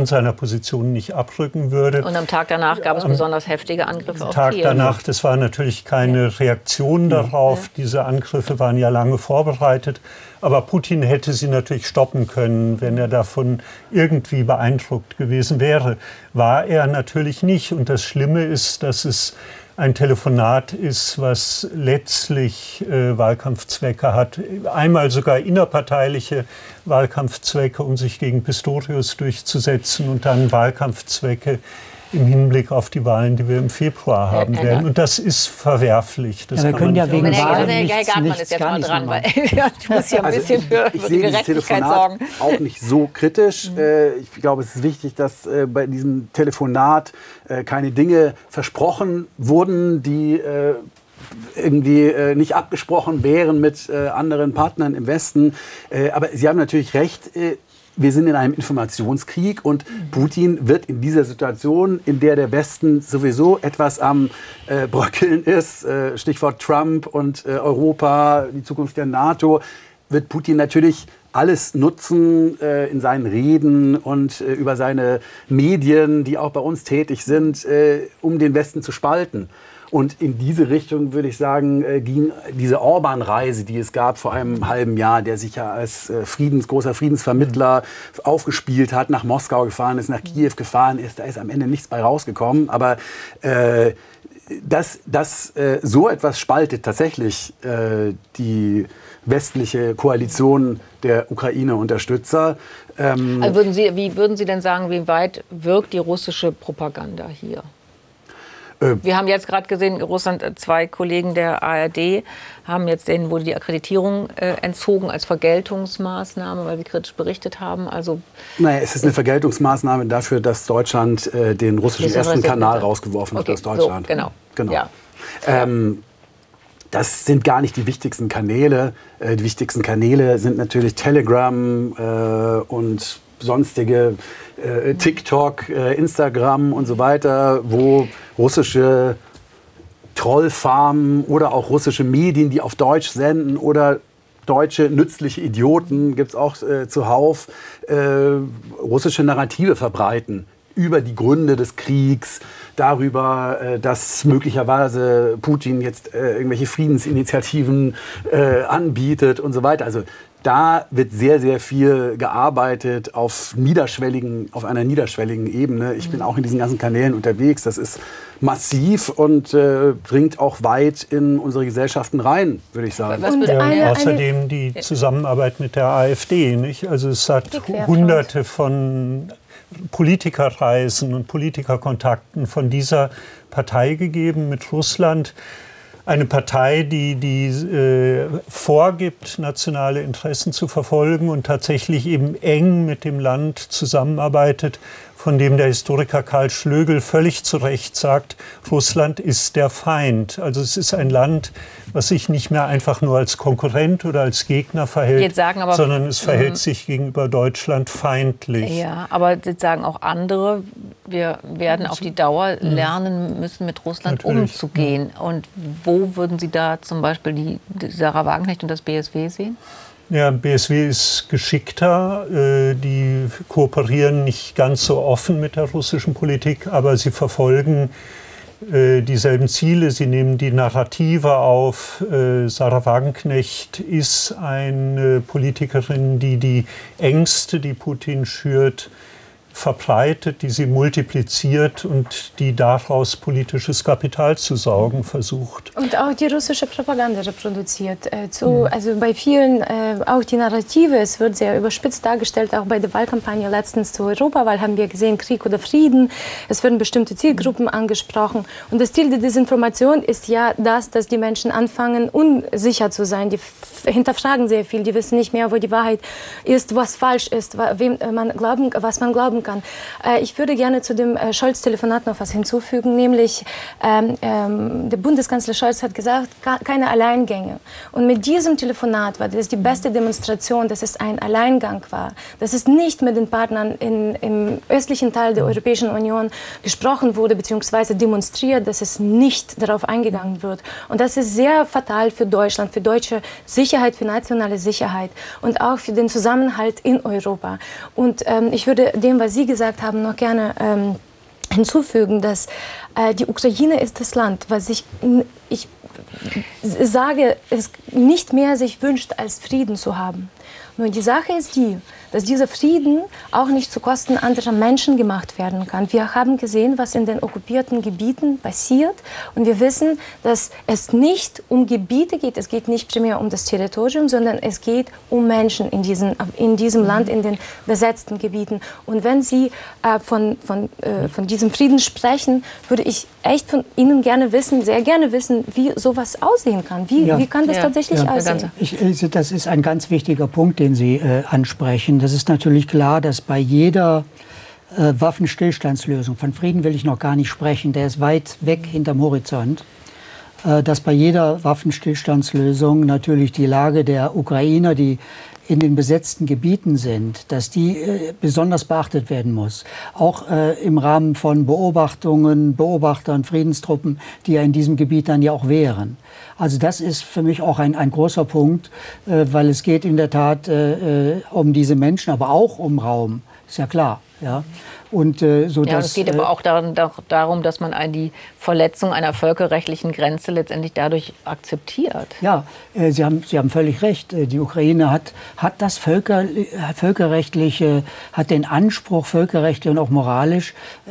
S2: nicht abrücken würde.
S1: Und am Tag danach gab es besonders heftige Angriffe auf Kiew.
S2: Am Tag danach, das war natürlich keine Reaktion darauf. Diese Angriffe waren ja lange vorbereitet. Aber Putin hätte sie natürlich stoppen können, wenn er davon irgendwie beeindruckt gewesen wäre. War er natürlich nicht. Und das Schlimme ist, dass es ein Telefonat ist, was letztlich Wahlkampfzwecke hat. Einmal sogar innerparteiliche Wahlkampfzwecke, um sich gegen Pistorius durchzusetzen, und dann Wahlkampfzwecke im Hinblick auf die Wahlen, die wir im Februar haben werden. Und das ist verwerflich. Das
S5: wir können ja wegen Wahlen
S1: Herr Gartmann ist jetzt mal dran, weil ich muss ja ein bisschen für die Gerechtigkeit sorgen.
S4: Auch nicht so kritisch. Ich glaube, es ist wichtig, dass bei diesem Telefonat keine Dinge versprochen wurden, die irgendwie nicht abgesprochen wären mit anderen Partnern im Westen. Aber Sie haben natürlich recht. Wir sind in einem Informationskrieg und Putin wird in dieser Situation, in der der Westen sowieso etwas am Bröckeln ist, Stichwort Trump und Europa, die Zukunft der NATO, wird Putin natürlich alles nutzen in seinen Reden und über seine Medien, die auch bei uns tätig sind, um den Westen zu spalten. Und in diese Richtung, würde ich sagen, ging diese Orban-Reise, die es gab vor einem halben Jahr, der sich ja als großer Friedensvermittler aufgespielt hat, nach Moskau gefahren ist, nach Kiew gefahren ist. Da ist am Ende nichts bei rausgekommen. Aber dass so etwas spaltet tatsächlich die westliche Koalition der Ukraine-Unterstützer.
S1: Also wie würden Sie denn sagen, wie weit wirkt die russische Propaganda hier? Wir haben jetzt gerade gesehen, Russland, 2 Kollegen der ARD denen wurde die Akkreditierung entzogen als Vergeltungsmaßnahme, weil sie kritisch berichtet haben. Also
S4: es ist eine Vergeltungsmaßnahme dafür, dass Deutschland den russischen ersten Kanal rausgeworfen hat aus Deutschland.
S1: So, genau. Ja.
S4: Das sind gar nicht die wichtigsten Kanäle. Die wichtigsten Kanäle sind natürlich Telegram und sonstige TikTok, Instagram und so weiter, wo russische Trollfarmen oder auch russische Medien, die auf Deutsch senden, oder deutsche nützliche Idioten, gibt es auch zuhauf, russische Narrative verbreiten über die Gründe des Kriegs, darüber, dass möglicherweise Putin jetzt irgendwelche Friedensinitiativen anbietet und so weiter. Also da wird sehr, sehr viel gearbeitet auf einer niederschwelligen Ebene. Ich bin auch in diesen ganzen Kanälen unterwegs. Das ist massiv und dringt auch weit in unsere Gesellschaften rein, würde ich sagen.
S2: Außerdem die Zusammenarbeit mit der AfD. Nicht? Also es hat Hunderte von Politikerreisen und Politikerkontakten von dieser Partei gegeben mit Russland. Eine Partei, die vorgibt, nationale Interessen zu verfolgen und tatsächlich eben eng mit dem Land zusammenarbeitet, von dem der Historiker Karl Schlögel völlig zu Recht sagt, Russland ist der Feind. Also es ist ein Land, was sich nicht mehr einfach nur als Konkurrent oder als Gegner verhält, sondern es verhält sich gegenüber Deutschland feindlich.
S1: Ja, aber jetzt sagen auch andere, wir werden auf die Dauer lernen müssen, mit Russland umzugehen. Und wo würden Sie da zum Beispiel die Sarah Wagenknecht und das BSW sehen?
S2: Ja, BSW ist geschickter. Die kooperieren nicht ganz so offen mit der russischen Politik, aber sie verfolgen dieselben Ziele. Sie nehmen die Narrative auf. Sarah Wagenknecht ist eine Politikerin, die die Ängste, die Putin schürt, verbreitet, die sie multipliziert und die daraus politisches Kapital zu saugen versucht.
S3: Und auch die russische Propaganda reproduziert. Also bei vielen, auch die Narrative, es wird sehr überspitzt dargestellt, auch bei der Wahlkampagne letztens zur Europawahl haben wir gesehen, Krieg oder Frieden. Es werden bestimmte Zielgruppen angesprochen. Und das Ziel der Desinformation ist ja das, dass die Menschen anfangen, unsicher zu sein. Die hinterfragen sehr viel, die wissen nicht mehr, wo die Wahrheit ist, was falsch ist, was man glauben kann. Ich würde gerne zu dem Scholz-Telefonat noch was hinzufügen, nämlich der Bundeskanzler Scholz hat gesagt, keine Alleingänge. Und mit diesem Telefonat war das die beste Demonstration, dass es ein Alleingang war, dass es nicht mit den Partnern im östlichen Teil der Europäischen Union gesprochen wurde, beziehungsweise demonstriert, dass es nicht darauf eingegangen wird. Und das ist sehr fatal für Deutschland, für deutsche Sicherheit, für nationale Sicherheit und auch für den Zusammenhalt in Europa. Und ich würde dem, was Sie gesagt haben, noch gerne hinzufügen, dass die Ukraine ist das Land, was ich sage, es nicht mehr sich wünscht, als Frieden zu haben. Nur die Sache ist die, dass dieser Frieden auch nicht zu Kosten anderer Menschen gemacht werden kann. Wir haben gesehen, was in den okkupierten Gebieten passiert. Und wir wissen, dass es nicht um Gebiete geht. Es geht nicht primär um das Territorium, sondern es geht um Menschen in diesem Land, in den besetzten Gebieten. Und wenn Sie von diesem Frieden sprechen, würde ich echt von Ihnen sehr gerne wissen, wie sowas aussehen kann. Wie kann das tatsächlich aussehen?
S5: Das ist ein ganz wichtiger Punkt, den Sie ansprechen. Das ist natürlich klar, dass bei jeder Waffenstillstandslösung, von Frieden will ich noch gar nicht sprechen, der ist weit weg hinterm Horizont, dass bei jeder Waffenstillstandslösung natürlich die Lage der Ukrainer, die in den besetzten Gebieten sind, dass die besonders beachtet werden muss. Auch im Rahmen von Beobachtern, Friedenstruppen, die ja in diesem Gebiet dann ja auch wären. Also das ist für mich auch ein großer Punkt, weil es geht in der Tat um diese Menschen, aber auch um Raum, ist ja klar. Ja. Und,
S1: es geht aber auch darum, dass man die Verletzung einer völkerrechtlichen Grenze letztendlich dadurch akzeptiert.
S5: Ja, Sie haben völlig recht. Die Ukraine hat das völkerrechtliche, hat den Anspruch, völkerrechtlich und auch moralisch,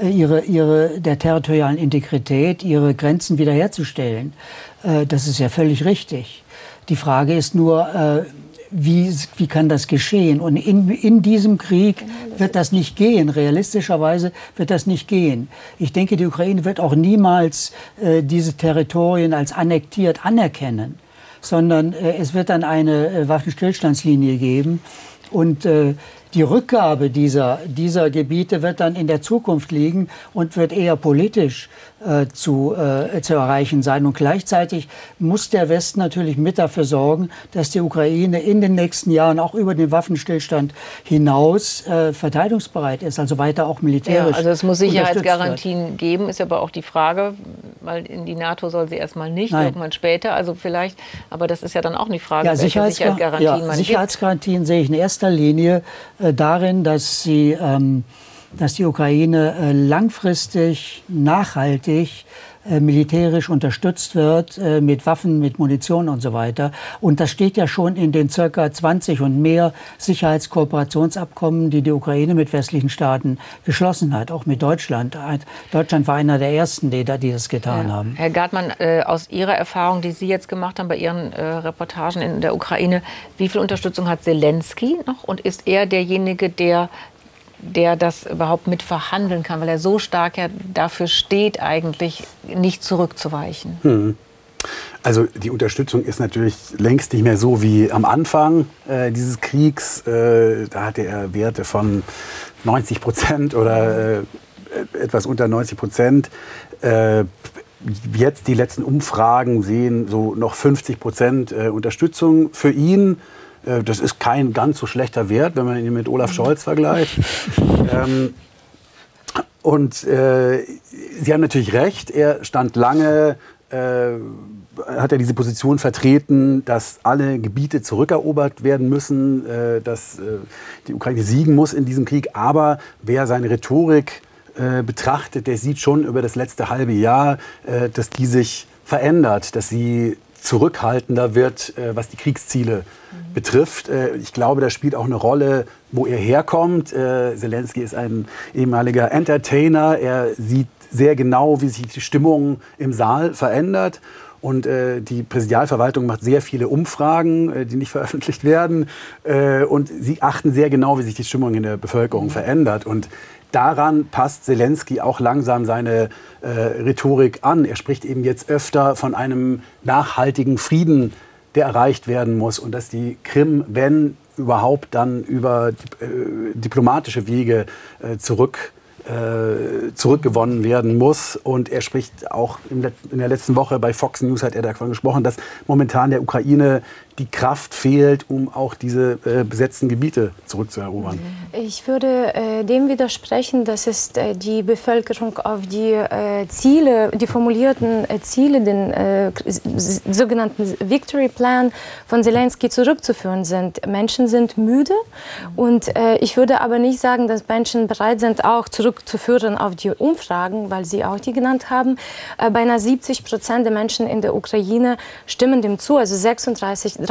S5: der territorialen Integrität, ihre Grenzen wiederherzustellen. Das ist ja völlig richtig. Die Frage ist nur, wie kann das geschehen? Und in diesem Krieg wird das nicht gehen. Realistischerweise wird das nicht gehen. Ich denke, die Ukraine wird auch niemals diese Territorien als annektiert anerkennen, sondern es wird dann eine Waffenstillstandslinie geben. Und die Rückgabe dieser Gebiete wird dann in der Zukunft liegen und wird eher politisch zu erreichen sein. Und gleichzeitig muss der Westen natürlich mit dafür sorgen, dass die Ukraine in den nächsten Jahren auch über den Waffenstillstand hinaus verteidigungsbereit ist, also weiter auch militärisch.
S1: Ja, also es muss Sicherheitsgarantien geben, ist aber auch die Frage, weil in die NATO soll sie erstmal nicht, irgendwann später, also vielleicht, aber das ist ja dann auch eine Frage, welche Sicherheitsgarantien man
S5: Sicherheitsgarantien gibt. Sehe ich in erster Linie darin, dass die Ukraine langfristig, nachhaltig militärisch unterstützt wird mit Waffen, mit Munition und so weiter. Und das steht ja schon in den ca. 20 und mehr Sicherheitskooperationsabkommen, die die Ukraine mit westlichen Staaten geschlossen hat, auch mit Deutschland. Deutschland war einer der ersten, die das getan haben.
S1: Herr Gartmann, aus Ihrer Erfahrung, die Sie jetzt gemacht haben bei Ihren Reportagen in der Ukraine, wie viel Unterstützung hat Zelensky noch? Und ist er derjenige, der das überhaupt mit verhandeln kann, weil er so stark ja dafür steht, eigentlich nicht zurückzuweichen?
S4: Also die Unterstützung ist natürlich längst nicht mehr so wie am Anfang dieses Kriegs. Da hatte er Werte von 90% oder etwas unter 90%. Jetzt die letzten Umfragen sehen so noch 50% Unterstützung für ihn. Das ist kein ganz so schlechter Wert, wenn man ihn mit Olaf Scholz vergleicht. Und Sie haben natürlich recht, er stand lange, hat er diese Position vertreten, dass alle Gebiete zurückerobert werden müssen, dass die Ukraine siegen muss in diesem Krieg. Aber wer seine Rhetorik betrachtet, der sieht schon über das letzte halbe Jahr, dass die sich verändert, dass sie zurückhaltender wird, was die Kriegsziele betrifft. Ich glaube, das spielt auch eine Rolle, wo er herkommt. Zelensky ist ein ehemaliger Entertainer. Er sieht sehr genau, wie sich die Stimmung im Saal verändert. Und die Präsidialverwaltung macht sehr viele Umfragen, die nicht veröffentlicht werden. Und sie achten sehr genau, wie sich die Stimmung in der Bevölkerung verändert. Und daran passt Zelensky auch langsam seine Rhetorik an. Er spricht eben jetzt öfter von einem nachhaltigen Frieden, der erreicht werden muss. Und dass die Krim, wenn überhaupt, dann über diplomatische Wege zurückgewonnen werden muss. Und er spricht auch in der letzten Woche bei Fox News, hat er davon gesprochen, dass momentan der Ukraine die Kraft fehlt, um auch diese besetzten Gebiete zurückzuerobern.
S3: Ich würde dem widersprechen, dass es die Bevölkerung auf die Ziele, die formulierten Ziele, den sogenannten Victory Plan von Zelensky zurückzuführen sind. Menschen sind müde und ich würde aber nicht sagen, dass Menschen bereit sind, auch zurückzuführen auf die Umfragen, weil Sie auch die genannt haben. Beinahe 70% der Menschen in der Ukraine stimmen dem zu, also 63%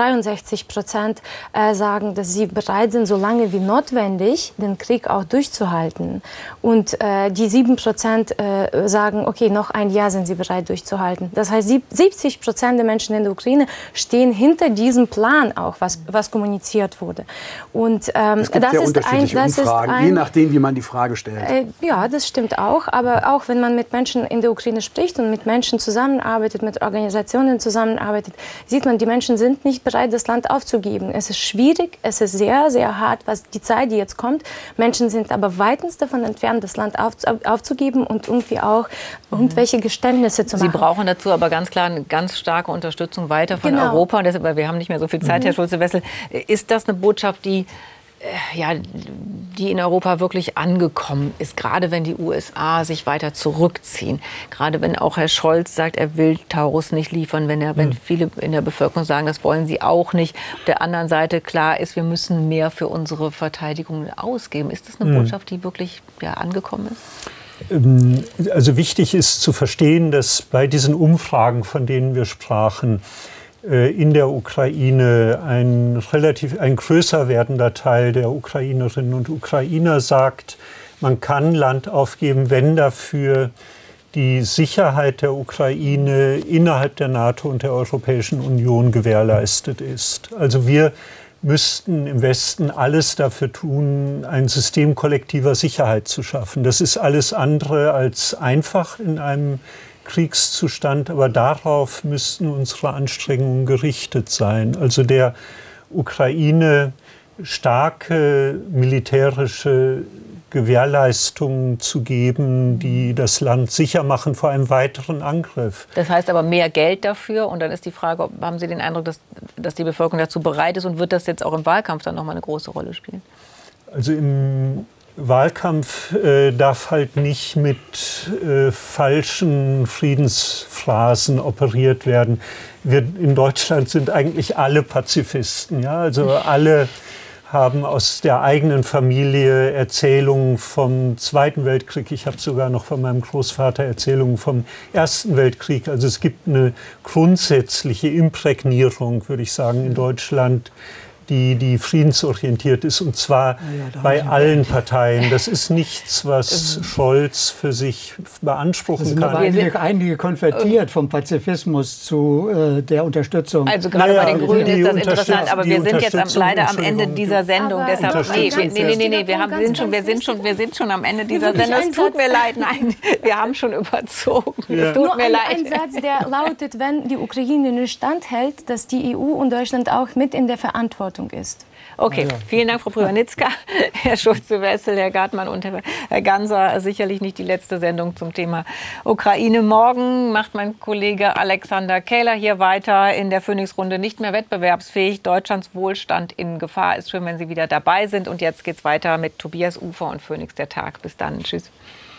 S3: sagen, dass sie bereit sind, so lange wie notwendig, den Krieg auch durchzuhalten. Und die 7% sagen, okay, noch ein Jahr sind sie bereit durchzuhalten. Das heißt, 70% der Menschen in der Ukraine stehen hinter diesem Plan auch, was kommuniziert wurde. Und
S4: es gibt sehr unterschiedliche Umfragen, je nachdem, wie man die Frage stellt.
S3: Ja, das stimmt auch. Aber auch wenn man mit Menschen in der Ukraine spricht und mit Menschen zusammenarbeitet, mit Organisationen zusammenarbeitet, sieht man, die Menschen sind nicht bereit, das Land aufzugeben. Es ist schwierig, es ist sehr, sehr hart, was die Zeit, die jetzt kommt. Menschen sind aber weitens davon entfernt, das Land aufzugeben und irgendwie auch irgendwelche Geständnisse zu machen.
S1: Sie brauchen dazu aber ganz klar eine ganz starke Unterstützung weiter von Europa. Und deshalb, weil wir haben nicht mehr so viel Zeit, Herr Schulze-Wessel. Ist das eine Botschaft, die in Europa wirklich angekommen ist, gerade wenn die USA sich weiter zurückziehen, gerade wenn auch Herr Scholz sagt, er will Taurus nicht liefern, wenn viele in der Bevölkerung sagen, das wollen sie auch nicht. Auf der anderen Seite klar ist, wir müssen mehr für unsere Verteidigung ausgeben. Ist das eine Botschaft, die wirklich angekommen ist?
S2: Also wichtig ist zu verstehen, dass bei diesen Umfragen, von denen wir sprachen, in der Ukraine ein größer werdender Teil der Ukrainerinnen und Ukrainer sagt, man kann Land aufgeben, wenn dafür die Sicherheit der Ukraine innerhalb der NATO und der Europäischen Union gewährleistet ist. Also wir müssten im Westen alles dafür tun, ein System kollektiver Sicherheit zu schaffen. Das ist alles andere als einfach in einem Kriegszustand, aber darauf müssten unsere Anstrengungen gerichtet sein. Also der Ukraine starke militärische Gewährleistungen zu geben, die das Land sicher machen vor einem weiteren Angriff.
S1: Das heißt aber mehr Geld dafür und dann ist die Frage, haben Sie den Eindruck, dass die Bevölkerung dazu bereit ist und wird das jetzt auch im Wahlkampf dann noch mal eine große Rolle spielen?
S2: Also im Wahlkampf darf halt nicht mit falschen Friedensphrasen operiert werden. Wir in Deutschland sind eigentlich alle Pazifisten, ja? Also alle haben aus der eigenen Familie Erzählungen vom Zweiten Weltkrieg. Ich habe sogar noch von meinem Großvater Erzählungen vom Ersten Weltkrieg. Also es gibt eine grundsätzliche Imprägnierung, würde ich sagen, in Deutschland, die friedensorientiert ist, und zwar bei allen Parteien. Das ist nichts, was Scholz für sich beanspruchen kann.
S5: Einige konvertiert vom Pazifismus zu der Unterstützung.
S1: Also gerade bei den Grünen ist das interessant, aber wir sind jetzt leider am Ende dieser Sendung. Deshalb, wir sind schon am Ende dieser Sendung. Es tut mir leid, nein, wir haben schon überzogen. Es tut mir leid.
S3: Ein Satz, der lautet, wenn die Ukraine nicht standhält, dass die EU und Deutschland auch mit in der Verantwortung ist.
S1: Okay, vielen Dank, Frau Pryaniczka, Herr Schulze-Wessel, Herr Gartmann und Herr Ganser. Sicherlich nicht die letzte Sendung zum Thema Ukraine. Morgen macht mein Kollege Alexander Kähler hier weiter in der Phoenix-Runde. Nicht mehr wettbewerbsfähig, Deutschlands Wohlstand in Gefahr. Ist schön, wenn Sie wieder dabei sind. Und jetzt geht's weiter mit Tobias Ufer und Phoenix der Tag. Bis dann. Tschüss.